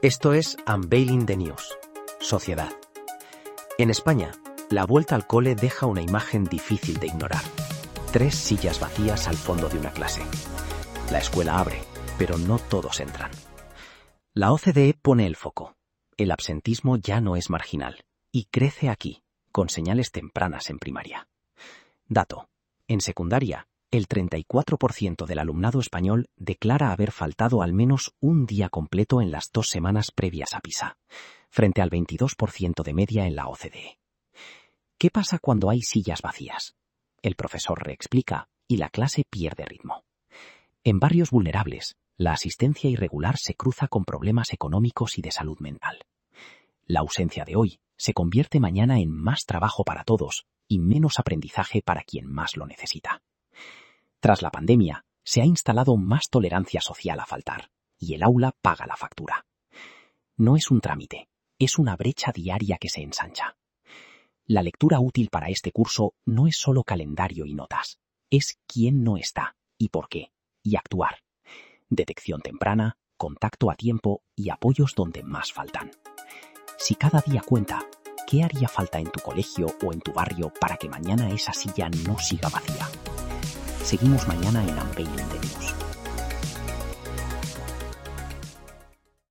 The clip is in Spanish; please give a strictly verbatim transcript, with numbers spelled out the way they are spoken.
Esto es Unveiling the News, Sociedad. En España, la vuelta al cole deja una imagen difícil de ignorar. Tres sillas vacías al fondo de una clase. La escuela abre, pero no todos entran. La O C D E pone el foco. El absentismo ya no es marginal y crece aquí, con señales tempranas en primaria. Dato: en secundaria, el treinta y cuatro por ciento del alumnado español declara haber faltado al menos un día completo en las dos semanas previas a PISA, frente al veintidós por ciento de media en la O C D E. ¿Qué pasa cuando hay sillas vacías? El profesor reexplica y la clase pierde ritmo. En barrios vulnerables, la asistencia irregular se cruza con problemas económicos y de salud mental. La ausencia de hoy se convierte mañana en más trabajo para todos y menos aprendizaje para quien más lo necesita. Tras la pandemia, se ha instalado más tolerancia social a faltar, y el aula paga la factura. No es un trámite, es una brecha diaria que se ensancha. La lectura útil para este curso no es solo calendario y notas, es quién no está y por qué, y actuar. Detección temprana, contacto a tiempo y apoyos donde más faltan. Si cada día cuenta, ¿qué haría falta en tu colegio o en tu barrio para que mañana esa silla no siga vacía? Seguimos mañana en Unveiling the News.